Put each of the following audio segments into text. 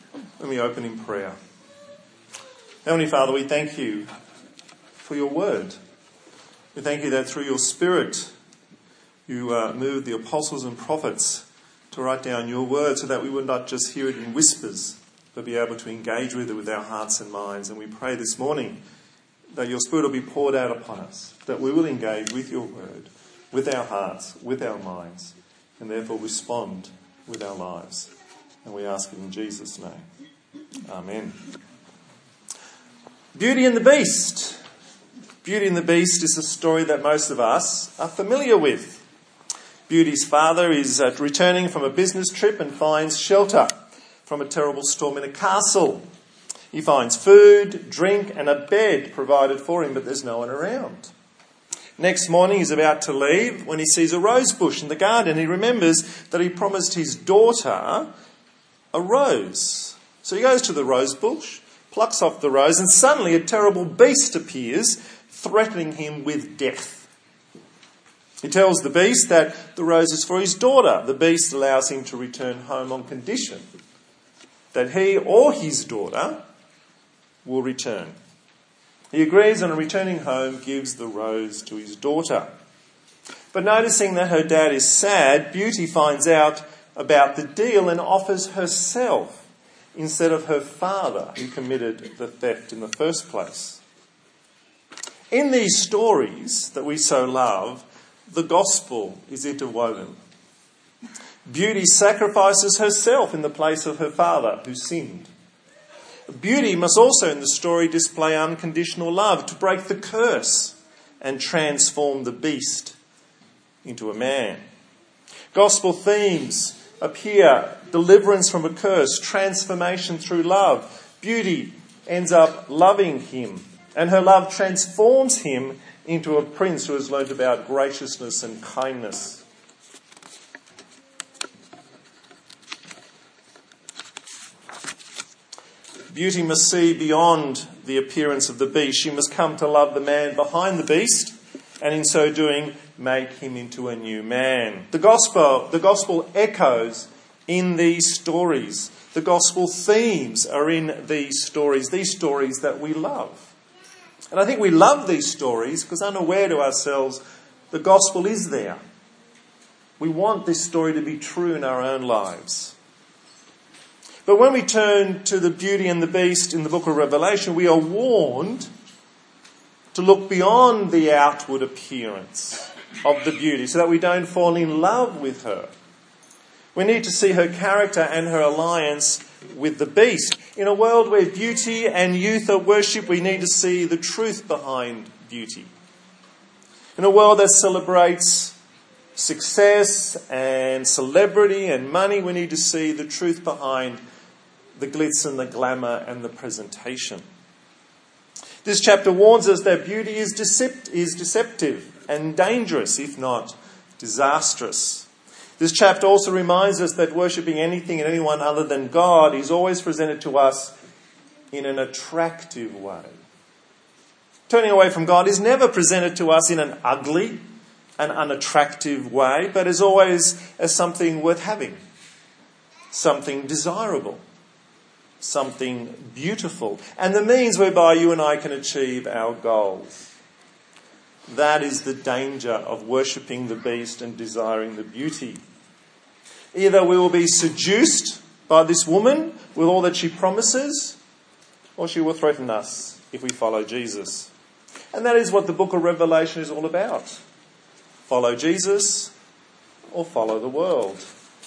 Let me open in prayer. Heavenly Father, we thank you for your word. We thank you that through your Spirit you moved the apostles and prophets to write down your word so that we would not just hear it in whispers, but be able to engage with it with our hearts and minds. And we pray this morning that your Spirit will be poured out upon us, that we will engage with your word, with our hearts, with our minds, and therefore respond with our lives. And we ask it in Jesus' name. Amen. Beauty and the Beast. Beauty and the Beast is a story that most of us are familiar with. Beauty's father is returning from a business trip and finds shelter from a terrible storm in a castle. He finds food, drink and a bed provided for him, but there's no one around. Next morning he's about to leave when he sees a rose bush in the garden. He remembers that he promised his daughter a rose. So he goes to the rose bush, plucks off the rose, and suddenly a terrible beast appears, threatening him with death. He tells the beast that the rose is for his daughter. The beast allows him to return home on condition that he or his daughter will return. He agrees, and on returning home gives the rose to his daughter. But noticing that her dad is sad, Beauty finds out about the deal and offers herself instead of her father who committed the theft in the first place. In these stories that we so love, the gospel is interwoven. Beauty sacrifices herself in the place of her father who sinned. Beauty must also in the story display unconditional love to break the curse and transform the beast into a man. Gospel themes appear: deliverance from a curse, transformation through love. Beauty ends up loving him, and her love transforms him into a prince who has learnt about graciousness and kindness. Beauty must see beyond the appearance of the beast. She must come to love the man behind the beast, and in so doing make him into a new man. The gospel echoes in these stories. The gospel themes are in these stories that we love. And I think we love these stories because, unaware to ourselves, the gospel is there. We want this story to be true in our own lives. But when we turn to the Beauty and the Beast in the book of Revelation, we are warned to look beyond the outward appearance of the beauty so that we don't fall in love with her. We need to see her character and her alliance with the beast. In a world where beauty and youth are worshipped, we need to see the truth behind beauty. In a world that celebrates success and celebrity and money, we need to see the truth behind the glitz and the glamour and the presentation. This chapter warns us that beauty is deceptive and dangerous, if not disastrous. This chapter also reminds us that worshipping anything and anyone other than God is always presented to us in an attractive way. Turning away from God is never presented to us in an ugly and unattractive way, but is always as something worth having, something desirable, something beautiful, and the means whereby you and I can achieve our goals. That is the danger of worshipping the beast and desiring the beauty. Either we will be seduced by this woman with all that she promises, or she will threaten us if we follow Jesus. And that is what the book of Revelation is all about. Follow Jesus or follow the world.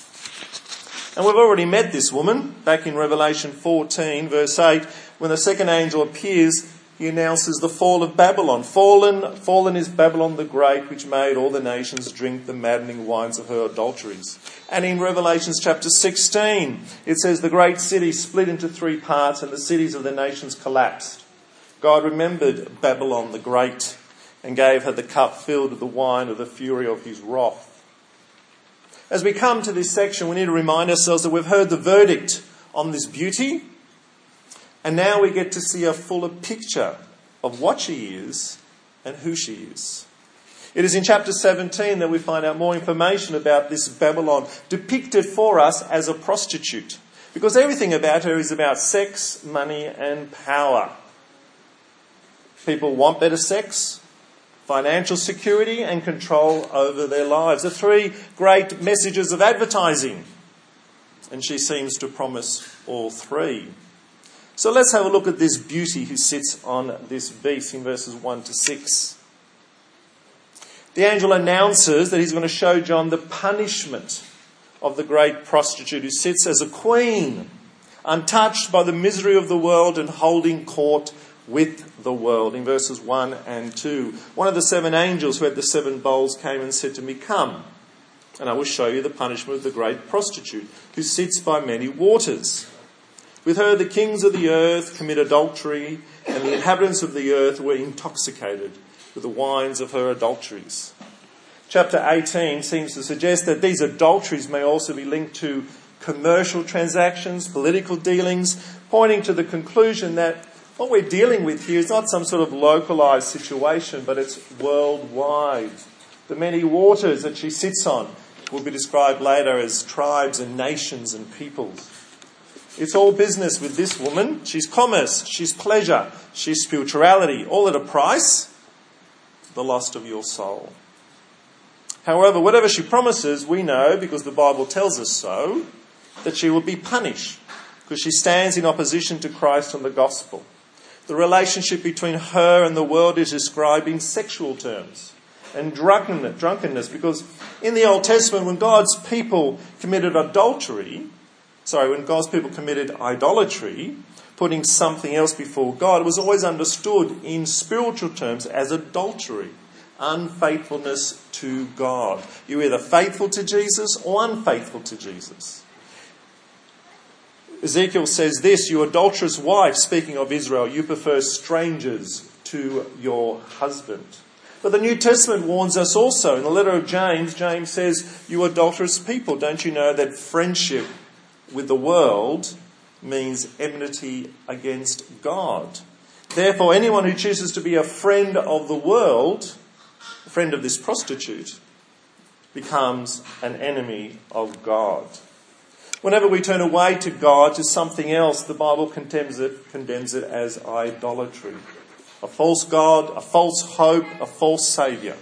And we've already met this woman back in Revelation 14, verse 8. When the second angel appears, he announces the fall of Babylon. Fallen is Babylon the Great, which made all the nations drink the maddening wines of her adulteries. And in Revelation chapter 16, it says the great city split into three parts and the cities of the nations collapsed. God remembered Babylon the Great and gave her the cup filled with the wine of the fury of his wrath. As we come to this section, we need to remind ourselves that we've heard the verdict on this beauty, and now we get to see a fuller picture of what she is and who she is. It is in chapter 17 that we find out more information about this Babylon, depicted for us as a prostitute. Because everything about her is about sex, money and power. People want better sex, financial security and control over their lives. The three great messages of advertising. And she seems to promise all three. So let's have a look at this beauty who sits on this beast in verses 1 to 6. The angel announces that he's going to show John the punishment of the great prostitute who sits as a queen, untouched by the misery of the world and holding court with the world. In verses 1 and 2, one of the 7 angels who had the 7 bowls came and said to me, "Come, and I will show you the punishment of the great prostitute who sits by many waters. With her the kings of the earth commit adultery, and the inhabitants of the earth were intoxicated with the wines of her adulteries." Chapter 18 seems to suggest that these adulteries may also be linked to commercial transactions, political dealings, pointing to the conclusion that what we're dealing with here is not some sort of localised situation, but it's worldwide. The many waters that she sits on will be described later as tribes and nations and peoples. It's all business with this woman. She's commerce, she's pleasure, she's spirituality, all at a price, the loss of your soul. However, whatever she promises, we know, because the Bible tells us so, that she will be punished, because she stands in opposition to Christ and the gospel. The relationship between her and the world is described in sexual terms and drunkenness, because in the Old Testament, when God's people committed idolatry, putting something else before God, it was always understood in spiritual terms as adultery, unfaithfulness to God. You're either faithful to Jesus or unfaithful to Jesus. Ezekiel says this, "You adulterous wife," speaking of Israel, "you prefer strangers to your husband." But the New Testament warns us also. In the letter of James, James says, "You adulterous people, don't you know that friendship with the world means enmity against God? Therefore, anyone who chooses to be a friend of the world, a friend of this prostitute, becomes an enemy of God." Whenever we turn away to God, to something else, the Bible condemns it as idolatry. A false God, a false hope, a false saviour.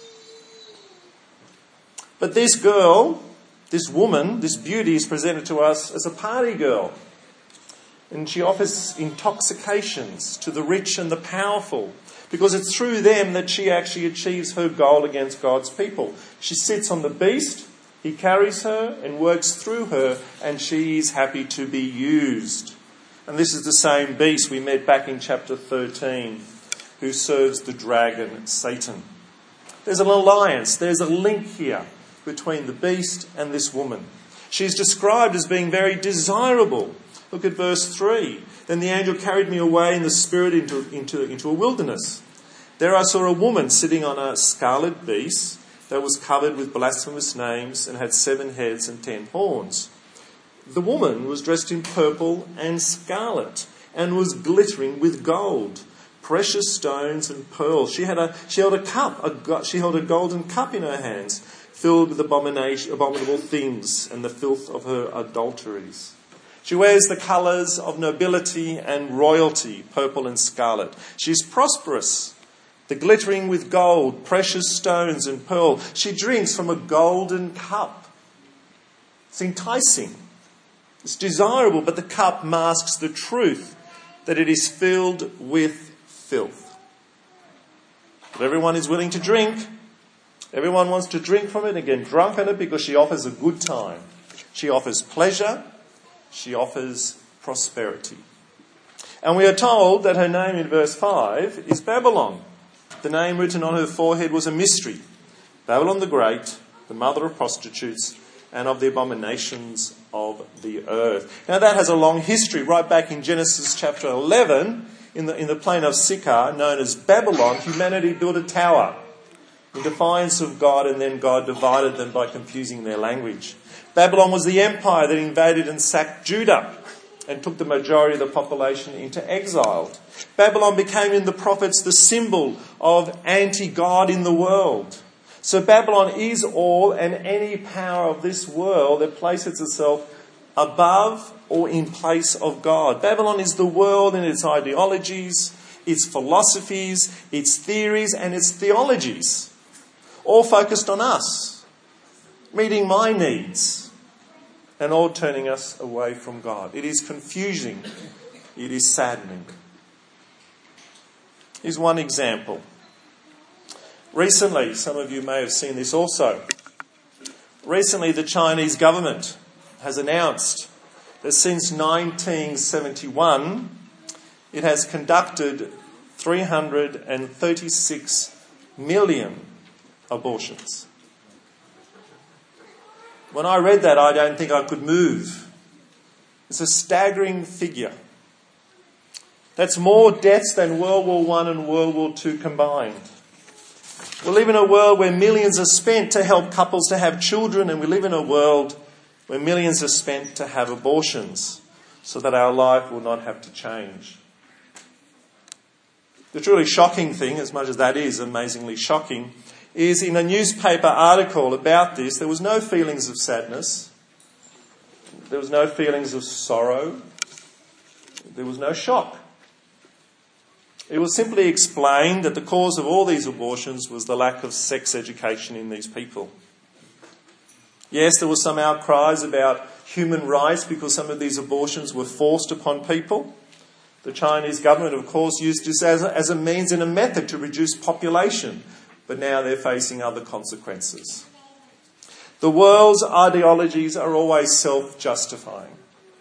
But this girl, this woman, this beauty is presented to us as a party girl. And she offers intoxications to the rich and the powerful, because it's through them that she actually achieves her goal against God's people. She sits on the beast, he carries her and works through her, and she is happy to be used. And this is the same beast we met back in chapter 13, who serves the dragon, Satan. There's an alliance, there's a link here between the beast and this woman. She's described as being very desirable. Look at verse 3. "Then the angel carried me away in the spirit into a wilderness. There I saw a woman sitting on a scarlet beast that was covered with blasphemous names and had 7 heads and 10 horns. The woman was dressed in purple and scarlet and was glittering with gold, precious stones and pearls. She held a golden cup in her hands, filled with abominable things and the filth of her adulteries. She wears the colours of nobility and royalty, purple and scarlet. She's prosperous, the glittering with gold, precious stones and pearl. She drinks from a golden cup. It's enticing. It's desirable, but the cup masks the truth that it is filled with filth. But everyone is willing to drink. Everyone wants to drink from it and get drunk on it because she offers a good time. She offers pleasure. She offers prosperity. And we are told that her name in verse 5 is Babylon. The name written on her forehead was a mystery. Babylon the Great, the mother of prostitutes and of the abominations of the earth. Now that has a long history. Right back in Genesis chapter 11, in the plain of Sychar, known as Babylon, humanity built a tower in defiance of God, and then God divided them by confusing their language. Babylon was the empire that invaded and sacked Judah and took the majority of the population into exile. Babylon became in the prophets the symbol of anti-God in the world. So Babylon is all and any power of this world that places itself above or in place of God. Babylon is the world and its ideologies, its philosophies, its theories and its theologies, all focused on us, meeting my needs, and all turning us away from God. It is confusing. It is saddening. Here's one example. Recently, some of you may have seen this also. Recently, the Chinese government has announced that since 1971, it has conducted 336 million abortions. When I read that, I don't think I could move. It's a staggering figure. That's more deaths than World War I and World War II combined. We live in a world where millions are spent to help couples to have children, and we live in a world where millions are spent to have abortions so that our life will not have to change. The truly shocking thing, as much as that is amazingly shocking, is in a newspaper article about this, there was no feelings of sadness, there was no feelings of sorrow, there was no shock. It was simply explained that the cause of all these abortions was the lack of sex education in these people. Yes, there were some outcries about human rights because some of these abortions were forced upon people. The Chinese government, of course, used this as a means and a method to reduce population, but now they're facing other consequences. The world's ideologies are always self-justifying.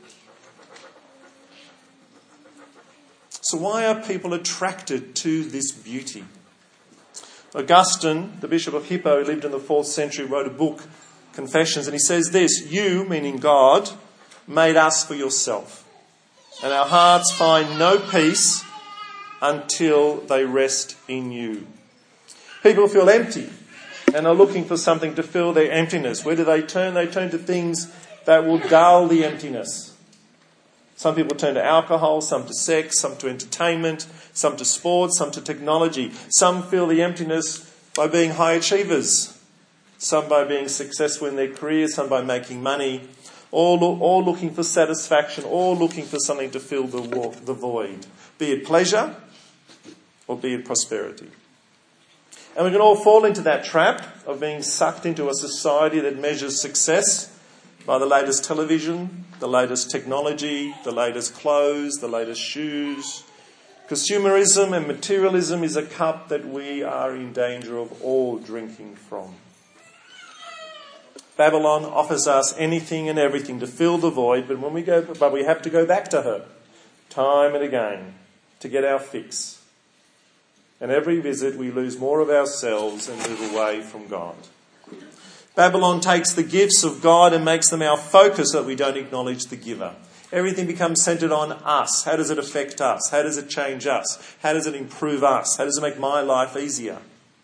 So why are people attracted to this beauty? Augustine, the Bishop of Hippo, who lived in the 4th century, wrote a book, Confessions, and he says this: "You," meaning God, "made us for yourself, and our hearts find no peace until they rest in you." People feel empty and are looking for something to fill their emptiness. Where do they turn? They turn to things that will dull the emptiness. Some people turn to alcohol, some to sex, some to entertainment, some to sports, some to technology. Some feel the emptiness by being high achievers, some by being successful in their careers, some by making money, all looking for satisfaction, all looking for something to fill the void, be it pleasure or be it prosperity. And we can all fall into that trap of being sucked into a society that measures success by the latest television, the latest technology, the latest clothes, the latest shoes. Consumerism and materialism is a cup that we are in danger of all drinking from. Babylon offers us anything and everything to fill the void, but we have to go back to her time and again to get our fix. And every visit we lose more of ourselves and move away from God. Babylon takes the gifts of God and makes them our focus so that we don't acknowledge the giver. Everything becomes centred on us. How does it affect us? How does it change us? How does it improve us? How does it make my life easier?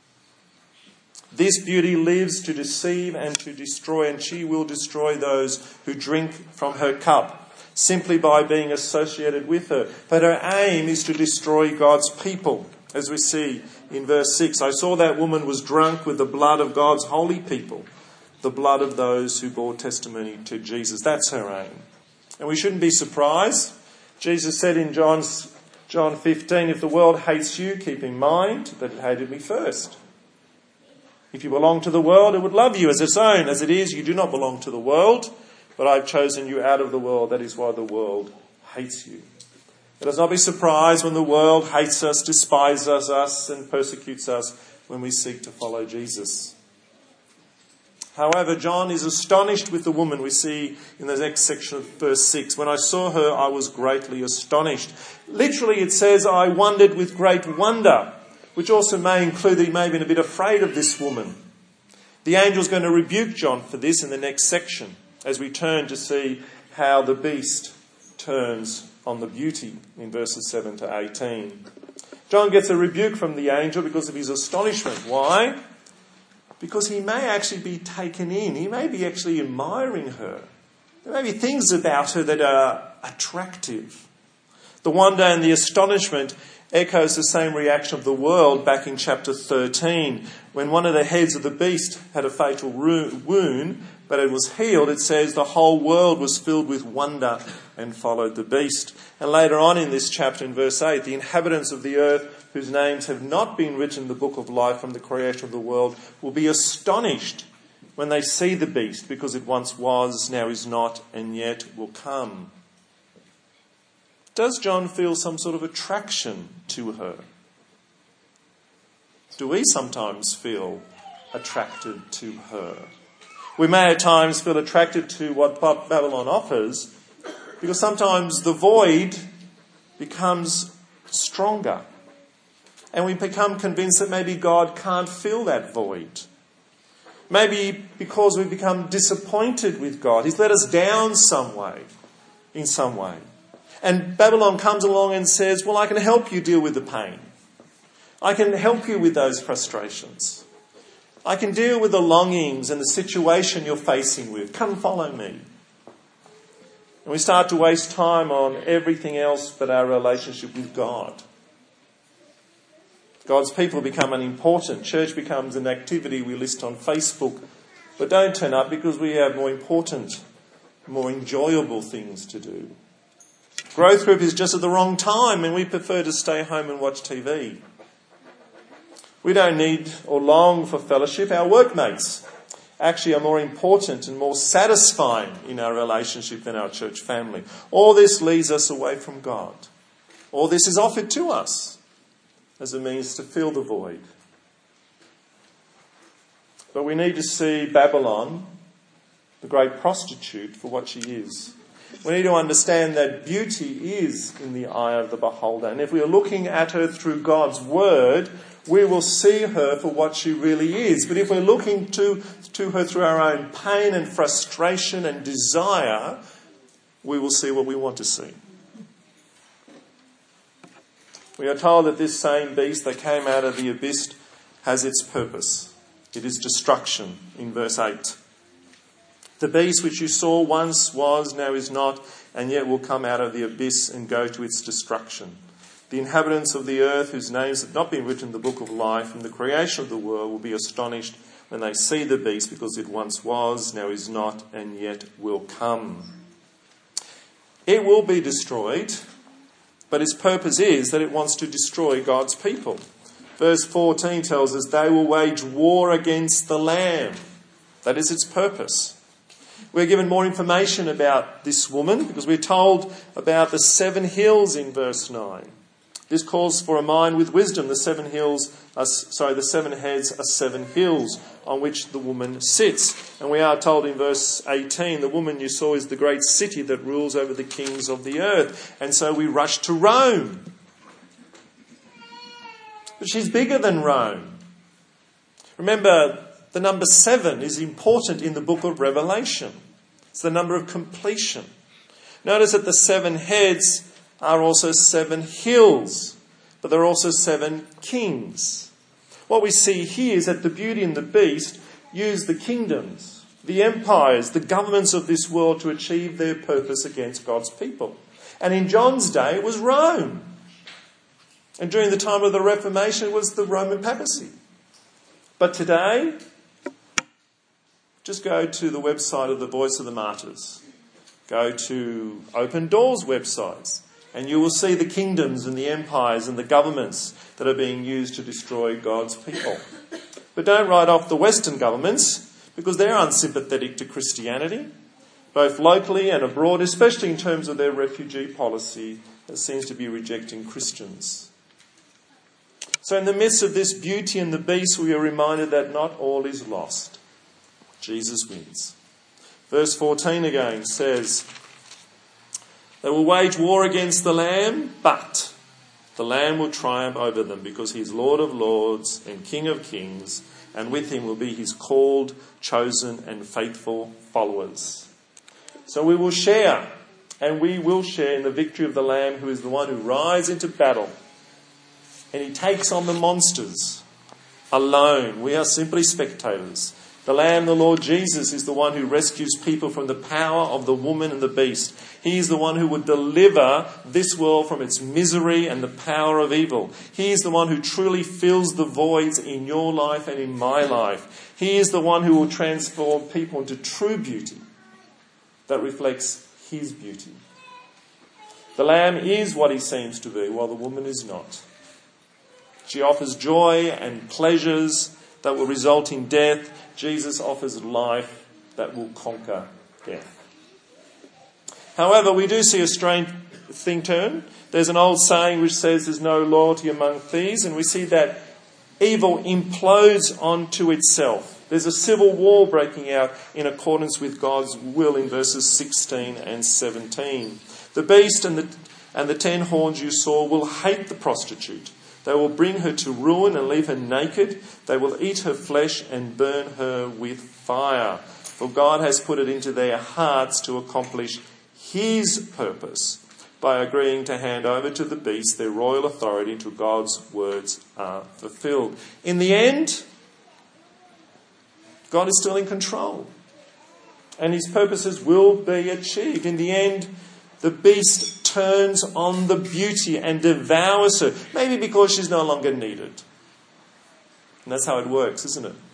This beauty lives to deceive and to destroy, and she will destroy those who drink from her cup simply by being associated with her. But her aim is to destroy God's people. As we see in verse 6, "I saw that woman was drunk with the blood of God's holy people, the blood of those who bore testimony to Jesus." That's her aim. And we shouldn't be surprised. Jesus said in John 15, "If the world hates you, keep in mind that it hated me first. If you belong to the world, it would love you as its own. As it is, you do not belong to the world, but I've chosen you out of the world. That is why the world hates you." Let us not be surprised when the world hates us, despises us, and persecutes us when we seek to follow Jesus. However, John is astonished with the woman we see in the next section of verse 6. "When I saw her, I was greatly astonished." Literally, it says, "I wondered with great wonder," which also may include that he may have been a bit afraid of this woman. The angel's going to rebuke John for this in the next section, as we turn to see how the beast turns on the beauty in verses 7 to 18. John gets a rebuke from the angel because of his astonishment. Why? Because he may actually be taken in. He may be actually admiring her. There may be things about her that are attractive. The wonder and the astonishment echoes the same reaction of the world back in chapter 13, when one of the heads of the beast had a fatal wound, but it was healed, it says the whole world was filled with wonder and followed the beast. And later on in this chapter, in verse 8, the inhabitants of the earth whose names have not been written in the book of life from the creation of the world will be astonished when they see the beast, because it once was, now is not, and yet will come. Does John feel some sort of attraction to her? Do we sometimes feel attracted to her? We may at times feel attracted to what Babylon offers, because sometimes the void becomes stronger. And we become convinced that maybe God can't fill that void. Maybe because we've become disappointed with God. He's let us down in some way. And Babylon comes along and says, well, I can help you deal with the pain. I can help you with those frustrations. I can deal with the longings and the situation you're facing with. Come follow me. And we start to waste time on everything else but our relationship with God. God's people become unimportant. Church becomes an activity we list on Facebook, but don't turn up because we have more important, more enjoyable things to do. Growth group is just at the wrong time and we prefer to stay home and watch TV. We don't need or long for fellowship. Our workmates actually are more important and more satisfying in our relationship than our church family. All this leads us away from God. All this is offered to us as a means to fill the void. But we need to see Babylon, the great prostitute, for what she is. We need to understand that beauty is in the eye of the beholder. And if we are looking at her through God's word, we will see her for what she really is. But if we're looking to her through our own pain and frustration and desire, we will see what we want to see. We are told that this same beast that came out of the abyss has its purpose. It is destruction in verse 8. The beast which you saw once was, now is not, and yet will come out of the abyss and go to its destruction. The inhabitants of the earth, whose names have not been written in the book of life from the creation of the world, will be astonished when they see the beast, because it once was, now is not, and yet will come. It will be destroyed, but its purpose is that it wants to destroy God's people. Verse 14 tells us they will wage war against the Lamb. That is its purpose. We're given more information about this woman because we're told about the 7 hills in verse 9. This calls for a mind with wisdom. The 7 heads are 7 hills on which the woman sits. And we are told in verse 18, the woman you saw is the great city that rules over the kings of the earth. And so we rush to Rome. But she's bigger than Rome. Remember, the number 7 is important in the book of Revelation. It's the number of completion. Notice that the 7 heads are also 7 hills, but there are also 7 kings. What we see here is that the beauty and the beast use the kingdoms, the empires, the governments of this world to achieve their purpose against God's people. And in John's day, it was Rome. And during the time of the Reformation, it was the Roman papacy. But today, just go to the website of the Voice of the Martyrs. Go to Open Doors websites. And you will see the kingdoms and the empires and the governments that are being used to destroy God's people. But don't write off the Western governments, because they're unsympathetic to Christianity, both locally and abroad, especially in terms of their refugee policy that seems to be rejecting Christians. So in the midst of this beauty and the beast, we are reminded that not all is lost. Jesus wins. Verse 14 again says, they will wage war against the Lamb, but the Lamb will triumph over them, because he is Lord of lords and King of kings, and with him will be his called, chosen and faithful followers. So we will share, and we will share in the victory of the Lamb, who is the one who rides into battle. And he takes on the monsters alone. We are simply spectators. The Lamb, the Lord Jesus, is the one who rescues people from the power of the woman and the beast. He is the one who would deliver this world from its misery and the power of evil. He is the one who truly fills the voids in your life and in my life. He is the one who will transform people into true beauty that reflects his beauty. The Lamb is what he seems to be, while the woman is not. She offers joy and pleasures that will result in death. Jesus offers life that will conquer death. However, we do see a strange thing turn. There's an old saying which says there's no loyalty among thieves, and we see that evil implodes onto itself. There's a civil war breaking out in accordance with God's will in verses 16 and 17. The beast and the 10 horns you saw will hate the prostitute. They will bring her to ruin and leave her naked. They will eat her flesh and burn her with fire. For God has put it into their hearts to accomplish his purpose by agreeing to hand over to the beast their royal authority until God's words are fulfilled. In the end, God is still in control, and his purposes will be achieved. In the end, the beast turns on the beauty and devours her, maybe because she's no longer needed. And that's how it works, isn't it?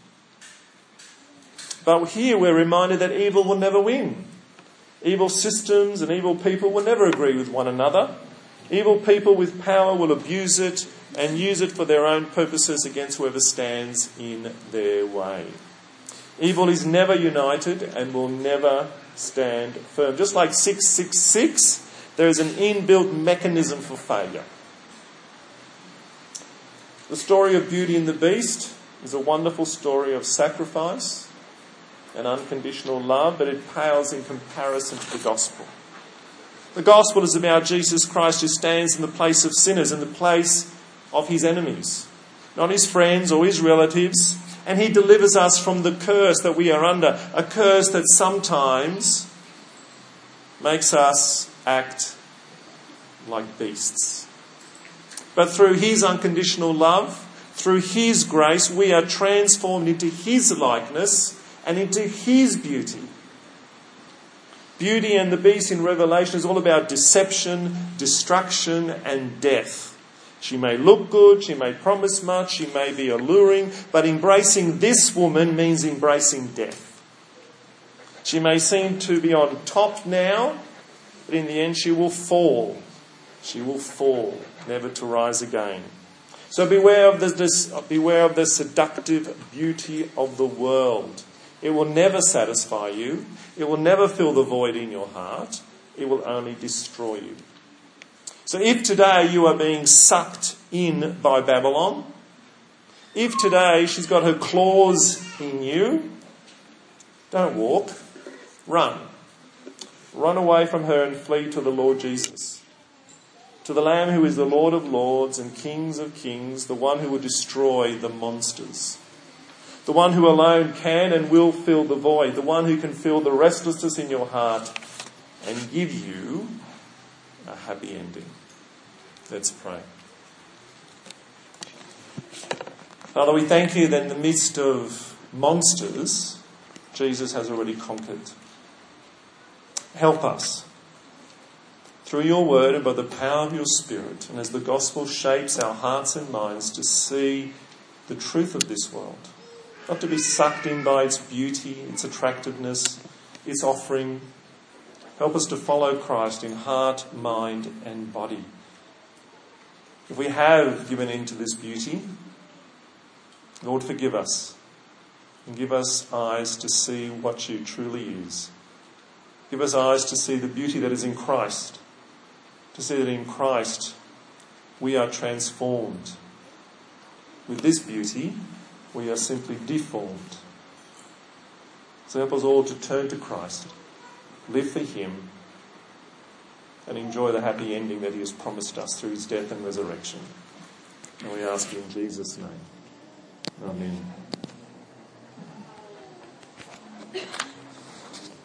But here we're reminded that evil will never win. Evil systems and evil people will never agree with one another. Evil people with power will abuse it and use it for their own purposes against whoever stands in their way. Evil is never united and will never stand firm. Just like 666, there is an inbuilt mechanism for failure. The story of Beauty and the Beast is a wonderful story of sacrifice and unconditional love, but it pales in comparison to the gospel. The gospel is about Jesus Christ who stands in the place of sinners, in the place of his enemies, not his friends or his relatives, and he delivers us from the curse that we are under, a curse that sometimes makes us act like beasts. But through his unconditional love, through his grace, we are transformed into his likeness and into his beauty. Beauty and the Beast in Revelation is all about deception, destruction, and death. She may look good, she may promise much, she may be alluring, but embracing this woman means embracing death. She may seem to be on top now, but in the end she will fall. She will fall, never to rise again. So beware of the seductive beauty of the world. It will never satisfy you. It will never fill the void in your heart. It will only destroy you. So if today you are being sucked in by Babylon, if today she's got her claws in you, don't walk, run. Run away from her and flee to the Lord Jesus, to the Lamb who is the Lord of lords and Kings of kings, the one who will destroy the monsters, the one who alone can and will fill the void, the one who can fill the restlessness in your heart and give you a happy ending. Let's pray. Father, we thank you that in the midst of monsters, Jesus has already conquered. Help us through your word and by the power of your Spirit, and as the gospel shapes our hearts and minds to see the truth of this world, not to be sucked in by its beauty, its attractiveness, its offering. Help us to follow Christ in heart, mind and body. If we have given in to this beauty, Lord, forgive us and give us eyes to see what she truly is. Give us eyes to see the beauty that is in Christ, to see that in Christ we are transformed. With this beauty, we are simply deformed. So help us all to turn to Christ, live for him, and enjoy the happy ending that he has promised us through his death and resurrection. And we ask you in Jesus' name. Amen.